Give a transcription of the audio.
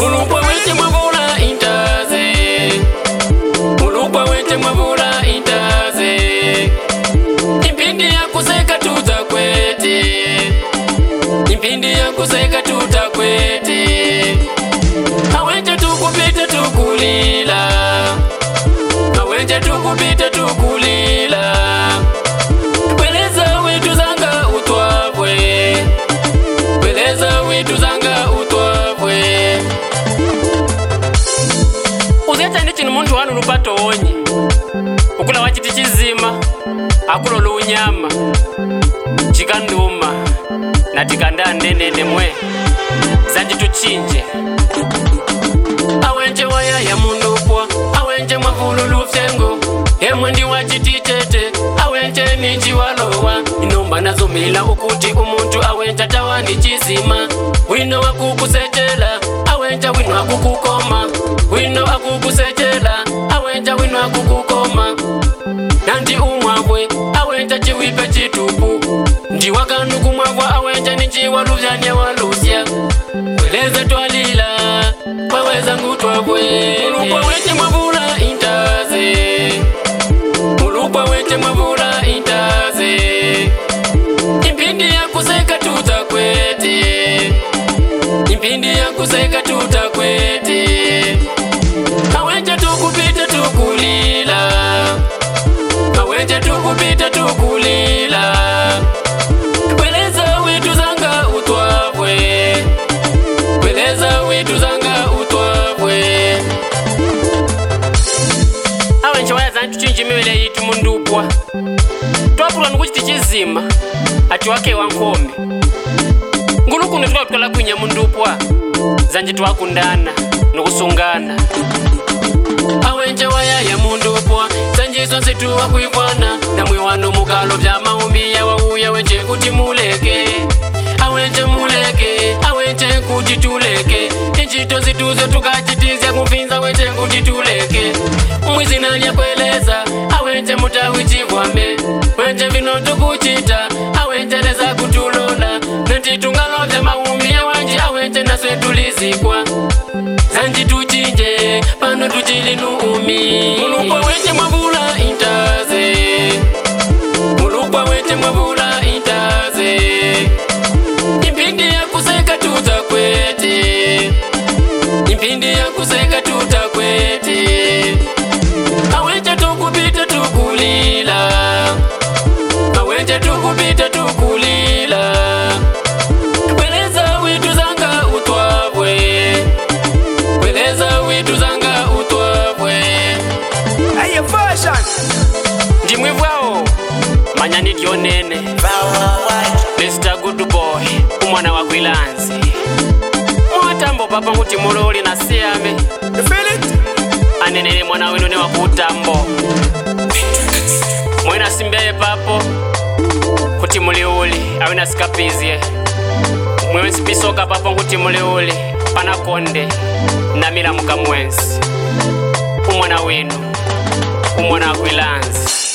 Mulukwa wete mwavula intaze, mulukwa wete mwavula intaze. Impindi ya kuseka tutakwete, impindi ya kuseka tutakwete. Awenje tukupita tukulila, awenje tukupita tukulila. Weleza wetu zanga utwabwe, weleza wetu zanga utwabwe. Uzeta ndi chino muntu wanu lupato onye, ukula wachiti chizima, akulo lunyama, chikanduma, na tikanda nene mwe, zanji tuchinje. Awenje waya ya mundupwa, awenje mwavulu lufyengo, emwe ndi wachitichete, awenje ninji walowa. Inomba nazumila ukuti umuntu awenja tawani chizima. Wino wakukusetela, awenja wino wakukukoma, wino wakukusetela, awenja wino wakukukoma. Nanti umwabwe, awenja chiwipe chitupu, ndi wakanu kumwabwa awenja ninji waluvyanya waluzya. Weleze twalila, waweza ngutwabwe. Mulukwa wete mwavula intaze, mulukwa wete mwavula intaze. Impindi ya kuseka tutakwete, impindi ya kuseka tutakwete. Awenja tukupita tukulila, awenja tukupita tukulila. Weleza wetu zanga utwabwe, weleza wetu zanga utwabwe. Awenje waya zantu chinji miwele yitu mundupwa, twapulwa nukuchiti chizima, ati wake wankome. Ngulukunu tukala kwinya mundupwa, zanji twakundana nukusungana. Awenje waya ya mundupwa, zanji zonse tuwakwibwana. Namwe wano mukalo vya maumi ya wauya wenje kuti muleke, awenje muleke, awenje kuti tuleke. Inchito zituzo tukachitizya kumfinza wenje kuti tuleke. Mwizi nalya kweleza, awenje mutawichivwame, wenje vino tukuchita, awenje leza kutulola. Nanti tungalovya maumi ya wanji, awenje naswe tulizikwa. Zanji tuchinje, pano tuchili nuumi. Mulukwa wete mwavula intaze, mulukwa wete mwavula intaze. Impindi ya kuseka tutakwete, impindi ya kuseka tutakwete. Awenje tukupita tukulila, awenje tukupita tukulila. Weleza wetu zanga utwabwe, weleza wetu zanga utwabwe. Hey, version. Ndimwe vwao, manyani dionene, Mr. Good Boy, umwana wa kwilanzi. Mwatambo papa nguti muloli na siame, You feel it? anenele mwana wenu ne wakutambo. Mwena simbeye papo, kuti muliuli, awina sikapizye. Mwewe sipisoka papo nguti muliuli, panakonde, namila muka mwensi. Umwana wenu, umwana wa kwilanzi.